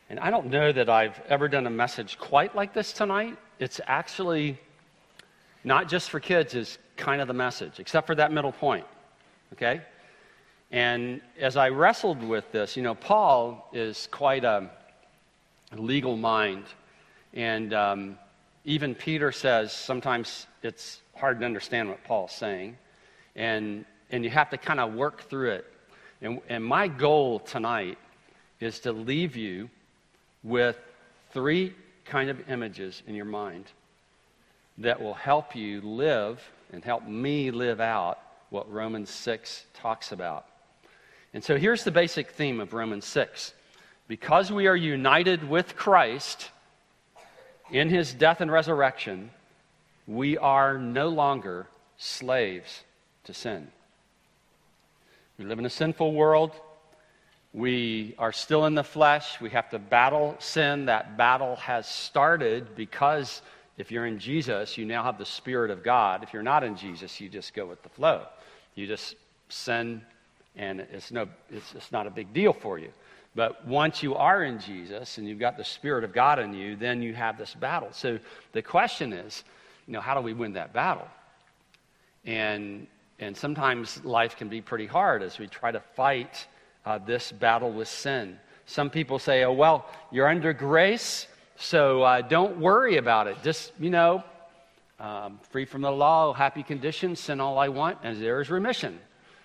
And I don't know that I've ever done a message quite like this tonight. It's actually not just for kids is kind of the message, except for that middle point, okay? And as I wrestled with this, Paul is quite a legal mind. And even Peter says sometimes it's hard to understand what Paul's saying. And you have to kind of work through it. And my goal tonight is to leave you with 3 kind of images in your mind that will help you live and help me live out what Romans 6 talks about. And so here's the basic theme of Romans 6. Because we are united with Christ in his death and resurrection, we are no longer slaves to sin. We live in a sinful world. We are still in the flesh. We have to battle sin. That battle has started because if you're in Jesus, you now have the Spirit of God. If you're not in Jesus, you just go with the flow. You just sin, and it's not a big deal for you. But once you are in Jesus and you've got the Spirit of God in you, then you have this battle. So the question is, how do we win that battle? And sometimes life can be pretty hard as we try to fight this battle with sin. Some people say, oh, well, you're under grace, so don't worry about it. Just, free from the law, happy condition, sin all I want, and there is remission.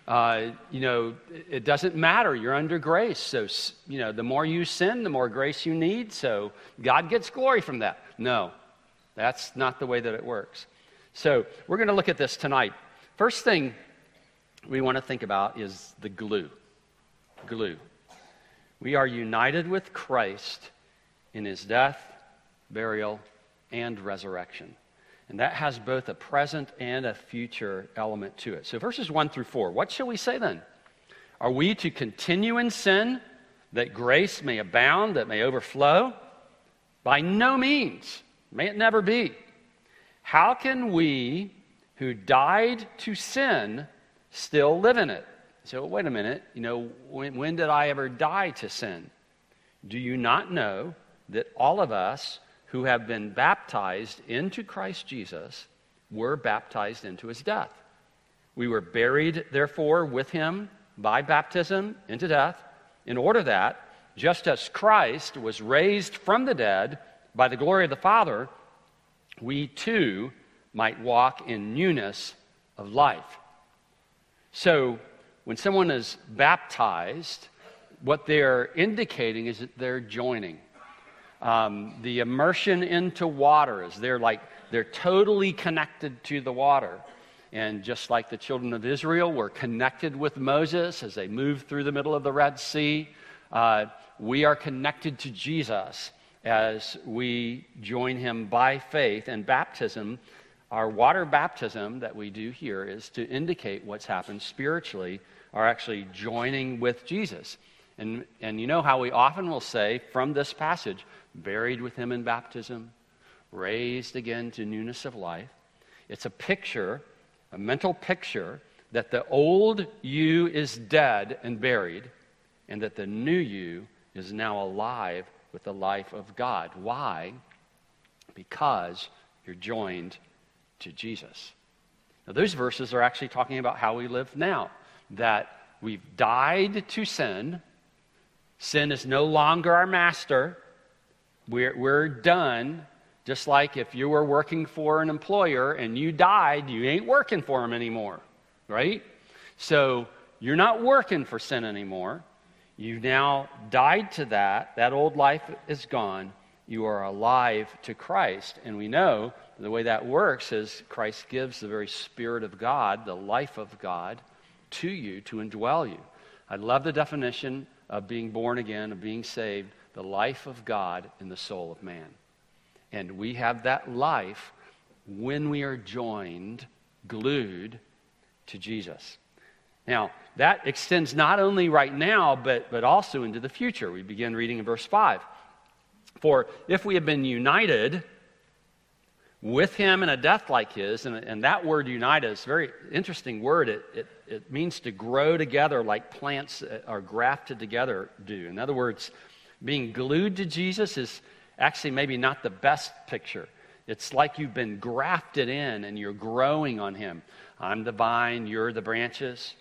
It doesn't matter. You're under grace. So, the more you sin, the more grace you need. So God gets glory from that. No, that's not the way that it works. So we're going to look at this tonight. First thing we want to think about is the glue. Glue. We are united with Christ in his death, burial, and resurrection. And that has both a present and a future element to it. So verses 1 through 4, what shall we say then? Are we to continue in sin that grace may abound, that may overflow? By no means. May it never be. How can we who died to sin still live in it? So wait a minute, when did I ever die to sin? Do you not know that all of us who have been baptized into Christ Jesus were baptized into his death? We were buried, therefore, with him by baptism into death, in order that, just as Christ was raised from the dead by the glory of the Father, we too might walk in newness of life. So, when someone is baptized, what they're indicating is that they're joining. The immersion into water is they're totally connected to the water. And just like the children of Israel were connected with Moses as they moved through the middle of the Red Sea, we are connected to Jesus as we join him by faith. And baptism, our water baptism that we do here, is to indicate what's happened spiritually, are actually joining with Jesus. And you know how we often will say from this passage, buried with him in baptism, raised again to newness of life. It's a picture, a mental picture, that the old you is dead and buried, and that the new you is now alive with the life of God. Why? Because you're joined to Jesus. Now, those verses are actually talking about how we live now, that we've died to sin. Sin is no longer our master. We're done. Just like if you were working for an employer and you died, you ain't working for him anymore, right? So you're not working for sin anymore. You've now died to that. That old life is gone. You are alive to Christ. And we know the way that works is Christ gives the very Spirit of God, the life of God, to you to indwell you. I love the definition of being born again, of being saved, the life of God in the soul of man. And we have that life when we are joined, glued to Jesus. Now, that extends not only right now, but also into the future. We begin reading in verse 5. For if we have been united with him in a death like his, and that word united is a very interesting word. It means to grow together like plants are grafted together do. In other words, Being glued to Jesus is actually maybe not the best picture. It's like you've been grafted in and you're growing on him. I'm the vine, you're the branches.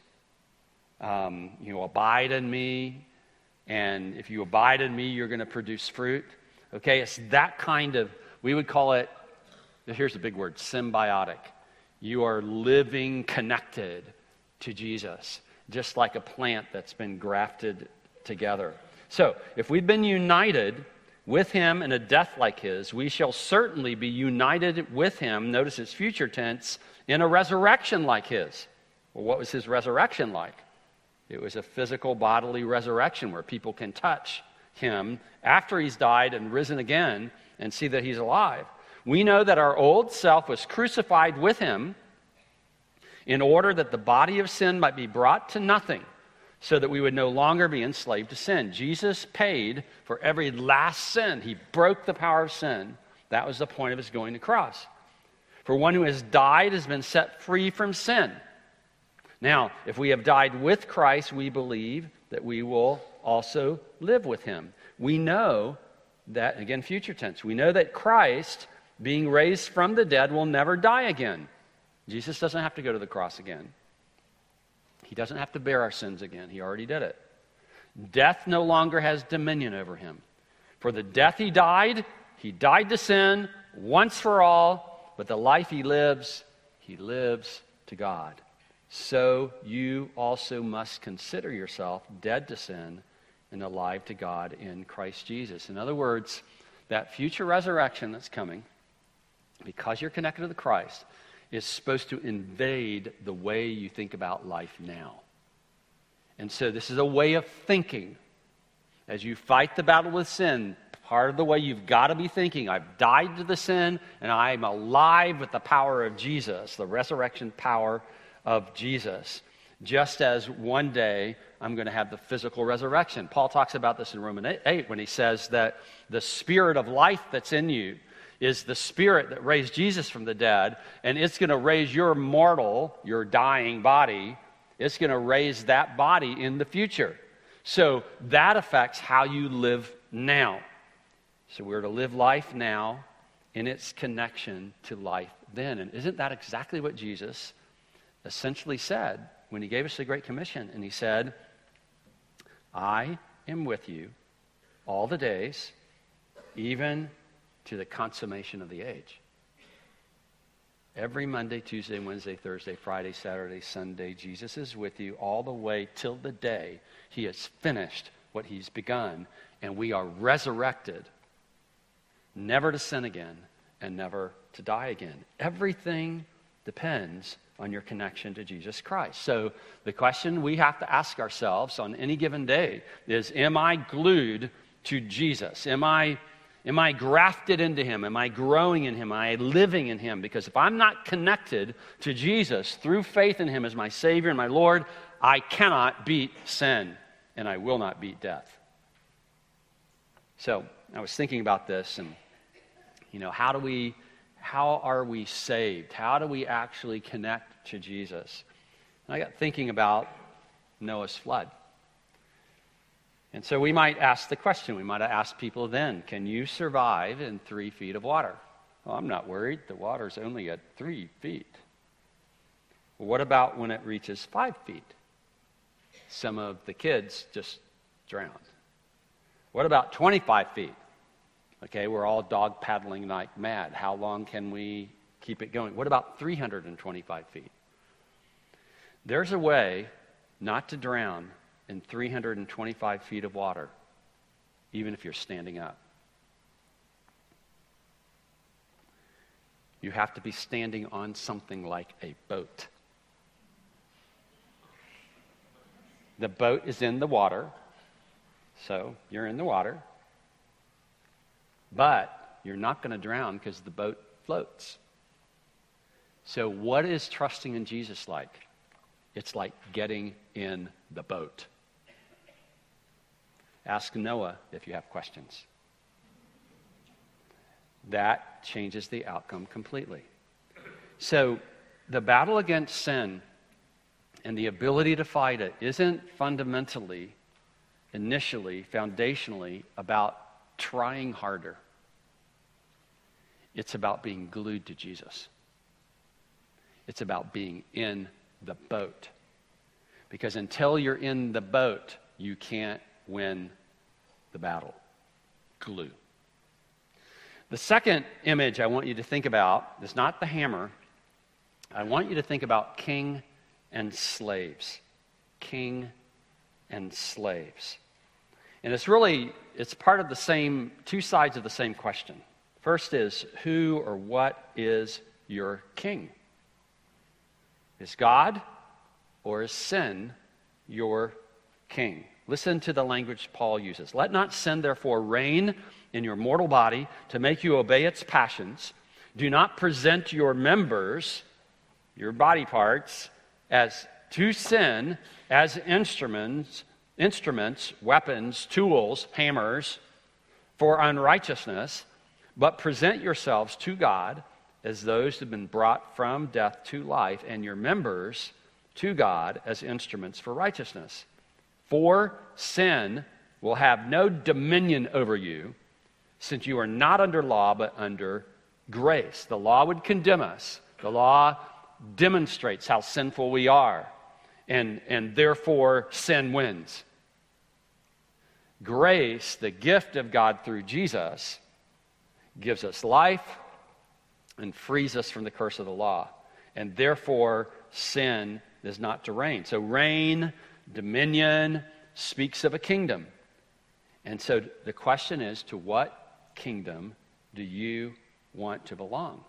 You abide in me, and if you abide in me, you're going to produce fruit. Okay, it's that kind of, we would call it, here's a big word, symbiotic. You are living connected to Jesus, just like a plant that's been grafted together. So, if we've been united with him in a death like his, we shall certainly be united with him, notice it's future tense, in a resurrection like his. Well, what was his resurrection like? It was a physical bodily resurrection where people can touch him after he's died and risen again and see that he's alive. We know that our old self was crucified with him in order that the body of sin might be brought to nothing, so that we would no longer be enslaved to sin. Jesus paid for every last sin. He broke the power of sin. That was the point of his going to cross. For one who has died has been set free from sin. Now, if we have died with Christ, we believe that we will also live with him. We know that, again, future tense, we know that Christ, being raised from the dead, will never die again. Jesus doesn't have to go to the cross again. He doesn't have to bear our sins again. He already did it. Death no longer has dominion over him. For the death he died to sin once for all, but the life he lives to God. So you also must consider yourself dead to sin and alive to God in Christ Jesus. In other words, that future resurrection that's coming, because you're connected to the Christ, is supposed to invade the way you think about life now. And so this is a way of thinking. As you fight the battle with sin, part of the way you've got to be thinking, I've died to the sin and I'm alive with the power of Jesus, the resurrection power of Jesus. Just as one day I'm going to have the physical resurrection. Paul talks about this in Romans 8 when he says that the spirit of life that's in you is the spirit that raised Jesus from the dead, and it's going to raise your mortal, your dying body. It's going to raise that body in the future. So that affects how you live now. So we're to live life now in its connection to life then. And isn't that exactly what Jesus essentially said when he gave us the Great Commission? And he said, I am with you all the days, even to the consummation of the age. Every Monday, Tuesday, Wednesday, Thursday, Friday, Saturday, Sunday, Jesus is with you all the way till the day he has finished what he's begun, and we are resurrected, never to sin again and never to die again. Everything depends on your connection to Jesus Christ. So the question we have to ask ourselves on any given day is, am I glued to Jesus? Am I grafted into him? Am I growing in him? Am I living in him? Because if I'm not connected to Jesus through faith in him as my Savior and my Lord, I cannot beat sin and I will not beat death. So I was thinking about this and, how are we saved? How do we actually connect to Jesus? And I got thinking about Noah's flood. And so we might ask the question, we might have asked people then, can you survive in 3 feet of water? Well, I'm not worried. The water's only at 3 feet. Well, what about when it reaches 5 feet? Some of the kids just drowned. What about 25 feet? Okay, we're all dog paddling like mad. How long can we keep it going? What about 325 feet? There's a way not to drown in 325 feet of water, even if you're standing up. You have to be standing on something like a boat. The boat is in the water, so you're in the water, but you're not going to drown because the boat floats. So what is trusting in Jesus like? It's like getting in the boat. Ask Noah if you have questions. That changes the outcome completely. So the battle against sin and the ability to fight it isn't fundamentally initially, foundationally, about trying harder. It's about being glued to Jesus. It's about being in the boat. Because until you're in the boat, you can't win the battle. Glue. The second image I want you to think about is not the hammer. I want you to think about king and slaves. King and slaves. And it's part of the same, two sides of the same question. First is, who or what is your king? Is God or is sin your king? Listen to the language Paul uses. Let not sin, therefore, reign in your mortal body to make you obey its passions. Do not present your members, your body parts, as to sin, as instruments, weapons, tools, hammers, for unrighteousness, but present yourselves to God as those who have been brought from death to life, and your members to God as instruments for righteousness. For sin will have no dominion over you, since you are not under law, but under grace. The law would condemn us. The law demonstrates how sinful we are, and therefore sin wins. Grace, the gift of God through Jesus, gives us life and frees us from the curse of the law. And therefore, sin is not to reign. So reign, dominion, speaks of a kingdom. And so the question is, to what kingdom do you want to belong?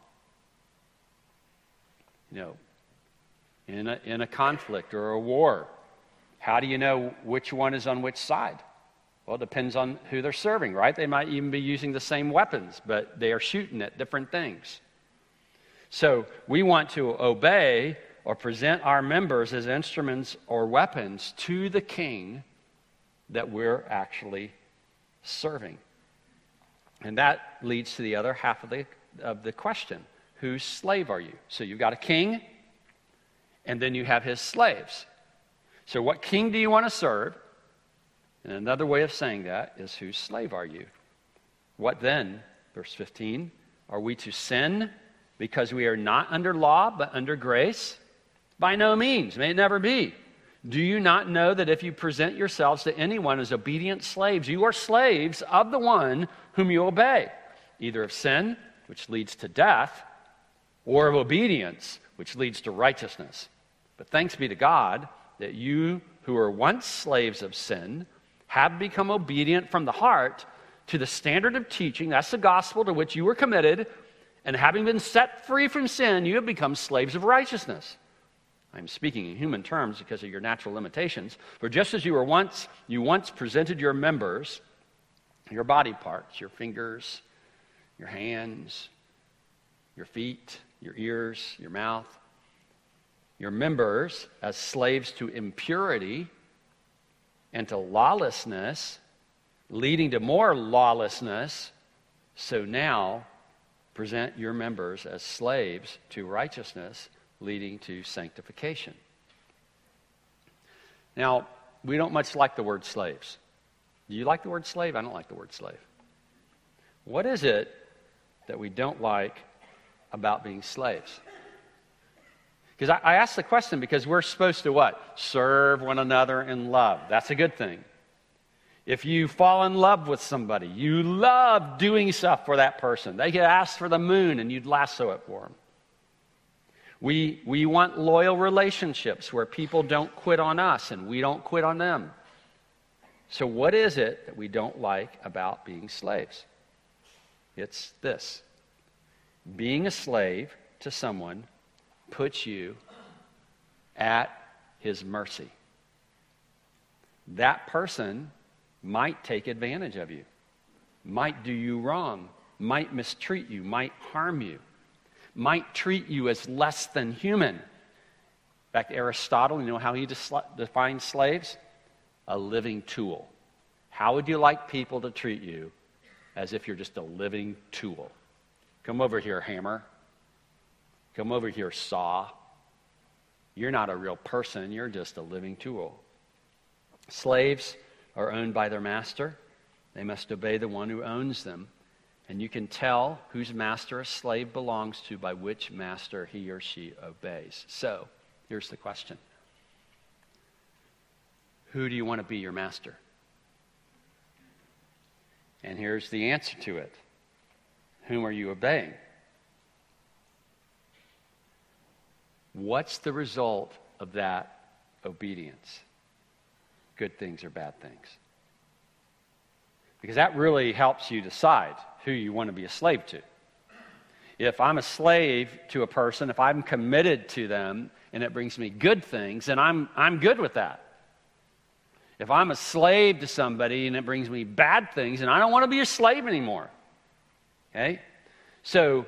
You know, in a conflict or a war, how do you know which one is on which side? Well, it depends on who they're serving, right? They might even be using the same weapons, but they are shooting at different things. So we want to obey or present our members as instruments or weapons to the king that we're actually serving. And that leads to the other half of the question. Whose slave are you? So you've got a king, and then you have his slaves. So what king do you want to serve? And another way of saying that is, whose slave are you? What then, verse 15, are we to sin because we are not under law but under grace? By no means, may it never be. Do you not know that if you present yourselves to anyone as obedient slaves, you are slaves of the one whom you obey, either of sin, which leads to death, or of obedience, which leads to righteousness? But thanks be to God that you who were once slaves of sin have become obedient from the heart to the standard of teaching, that's the gospel to which you were committed, and having been set free from sin, you have become slaves of righteousness. I'm speaking in human terms because of your natural limitations. For just as you once presented your members, your body parts, your fingers, your hands, your feet, your ears, your mouth, your members as slaves to impurity and to lawlessness, leading to more lawlessness, so now present your members as slaves to righteousness, leading to sanctification. Now, we don't much like the word slaves. Do you like the word slave? I don't like the word slave. What is it that we don't like about being slaves? Because I ask the question because we're supposed to what? Serve one another in love. That's a good thing. If you fall in love with somebody, you love doing stuff for that person. They could ask for the moon and you'd lasso it for them. We want loyal relationships where people don't quit on us and we don't quit on them. So what is it that we don't like about being slaves? It's this. Being a slave to someone puts you at his mercy. That person might take advantage of you, might do you wrong, might mistreat you, might harm you, might treat you as less than human. In fact, Aristotle, you know how he defines slaves? A living tool. How would you like people to treat you? As if you're just a living tool. Come over here, hammer. Come over here, saw. You're not a real person, you're just a living tool. Slaves are owned by their master, they must obey the one who owns them. And you can tell whose master a slave belongs to by which master he or she obeys. So, here's the question. Who do you want to be your master? And here's the answer to it. Whom are you obeying? What's the result of that obedience? Good things or bad things? Because that really helps you decide who you want to be a slave to. If I'm a slave to a person, if I'm committed to them and it brings me good things, then I'm good with that. If I'm a slave to somebody and it brings me bad things, then I don't want to be a slave anymore. Okay? So,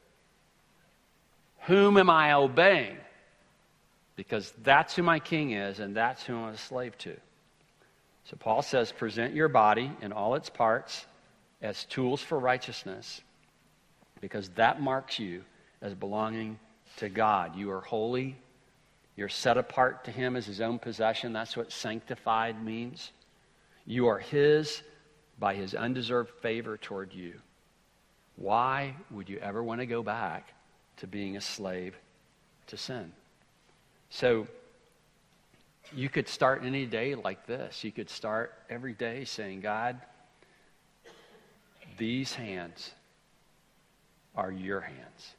whom am I obeying? Because that's who my king is and that's who I'm a slave to. So Paul says, present your body in all its parts as tools for righteousness, because that marks you as belonging to God. You are holy. You're set apart to him as his own possession. That's what sanctified means. You are his by his undeserved favor toward you. Why would you ever want to go back to being a slave to sin? So, you could start any day like this. You could start every day saying, God, these hands are your hands.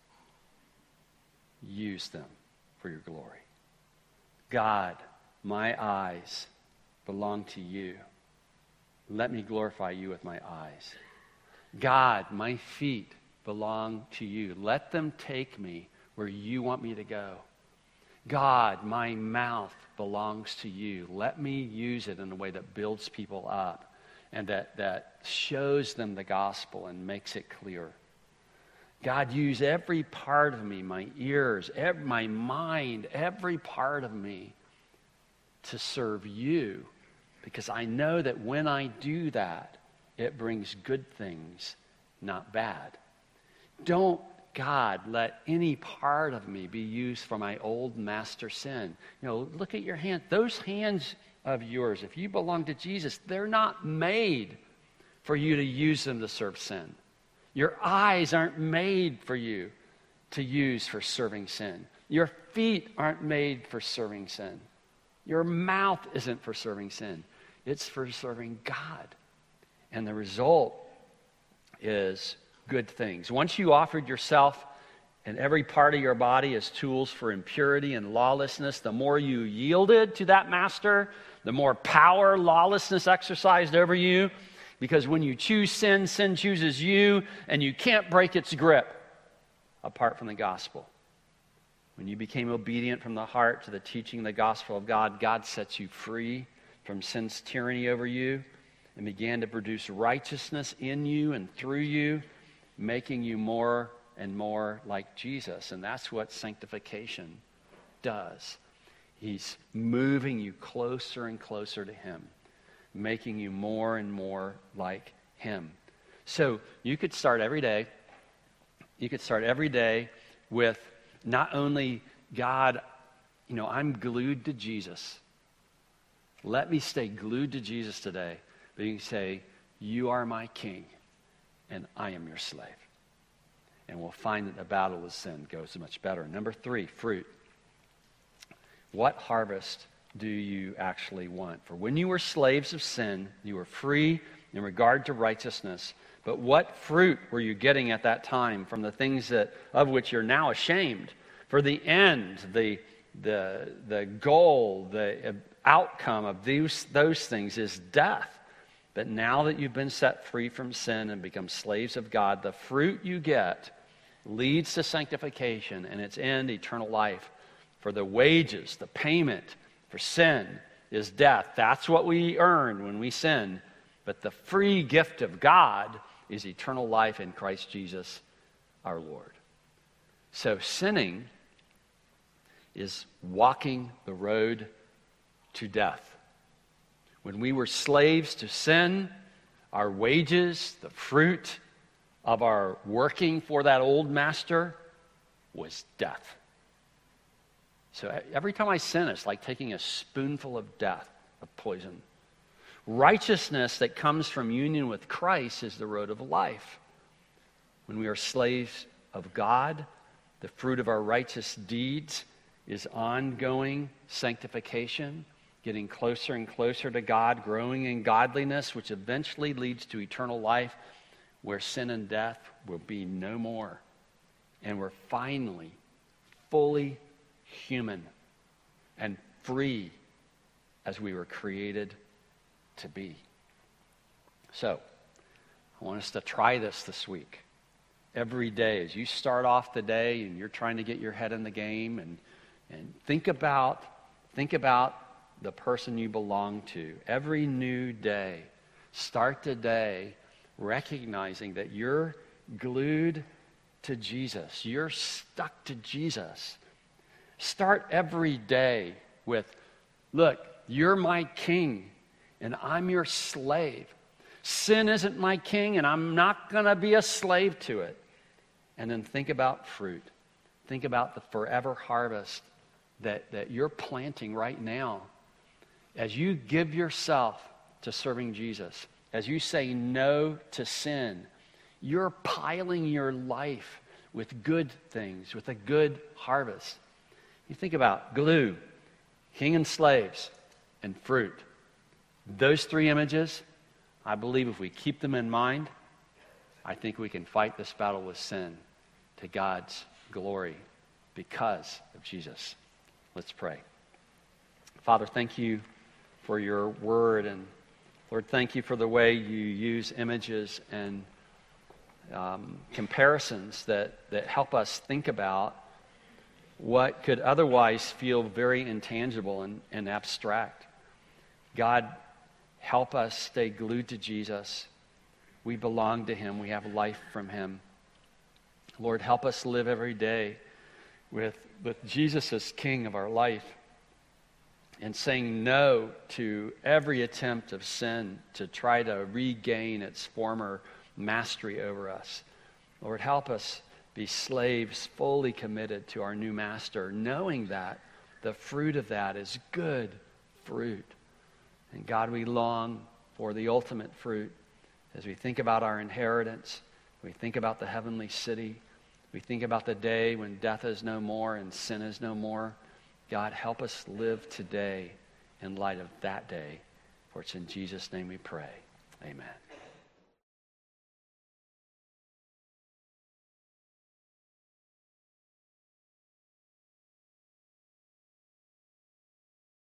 Use them for your glory. God, my eyes belong to you. Let me glorify you with my eyes. God, my feet belong to you. Let them take me where you want me to go. God, my mouth belongs to you. Let me use it in a way that builds people up and that shows them the gospel and makes it clear. God, use every part of me, my ears, my mind, every part of me to serve you, because I know that when I do that, it brings good things, not bad. Don't, God, let any part of me be used for my old master sin. You know, look at your hand. Those hands of yours, if you belong to Jesus, they're not made for you to use them to serve sin. Your eyes aren't made for you to use for serving sin. Your feet aren't made for serving sin. Your mouth isn't for serving sin. It's for serving God. And the result is good things. Once you offered yourself and every part of your body as tools for impurity and lawlessness, the more you yielded to that master, the more power lawlessness exercised over you. Because when you choose sin, sin chooses you, and you can't break its grip apart from the gospel. When you became obedient from the heart to the teaching of the gospel of God, God sets you free from sin's tyranny over you and began to produce righteousness in you and through you, making you more and more like Jesus. And that's what sanctification does. He's moving you closer and closer to him, making you more and more like him. So you could start every day. You could start every day with not only, God, you know, I'm glued to Jesus. Let me stay glued to Jesus today. But you can say, you are my king, and I am your slave. And we'll find that the battle with sin goes much better. Number 3, fruit. What harvest do you actually want? For when you were slaves of sin, you were free in regard to righteousness. But what fruit were you getting at that time from the things of which you're now ashamed? For the end, the goal, the outcome of those things is death. But now that you've been set free from sin and become slaves of God, the fruit you get leads to sanctification and its end, eternal life. For the wages, the payment for sin is death. That's what we earn when we sin. But the free gift of God is eternal life in Christ Jesus our Lord. So sinning is walking the road to death. When we were slaves to sin, our wages, the fruit of our working for that old master, was death. So every time I sin, it's like taking a spoonful of death, of poison. Righteousness that comes from union with Christ is the road of life. When we are slaves of God, the fruit of our righteous deeds is ongoing sanctification, getting closer and closer to God, growing in godliness, which eventually leads to eternal life, where sin and death will be no more. And we're finally fully human and free as we were created to be. So, I want us to try this week. Every day, as you start off the day and you're trying to get your head in the game, and think about the person you belong to. Every new day, start the day recognizing that you're glued to Jesus. You're stuck to Jesus. Start every day with, look, you're my king and I'm your slave. Sin isn't my king and I'm not going to be a slave to it. And then think about fruit. Think about the forever harvest that you're planting right now. As you give yourself to serving Jesus, as you say no to sin, you're piling your life with good things, with a good harvest. You think about glue, king and slaves, and fruit. Those three images, I believe if we keep them in mind, I think we can fight this battle with sin to God's glory because of Jesus. Let's pray. Father, thank you for your word, and Lord, thank you for the way you use images and comparisons that help us think about what could otherwise feel very intangible and abstract. God, help us stay glued to Jesus. We belong to him. We have life from him. Lord, help us live every day with Jesus as king of our life, and saying no to every attempt of sin to try to regain its former mastery over us. Lord, help us be slaves fully committed to our new master, knowing that the fruit of that is good fruit. And God, we long for the ultimate fruit as we think about our inheritance, we think about the heavenly city, we think about the day when death is no more and sin is no more. God, help us live today in light of that day. For it's in Jesus' name we pray. Amen.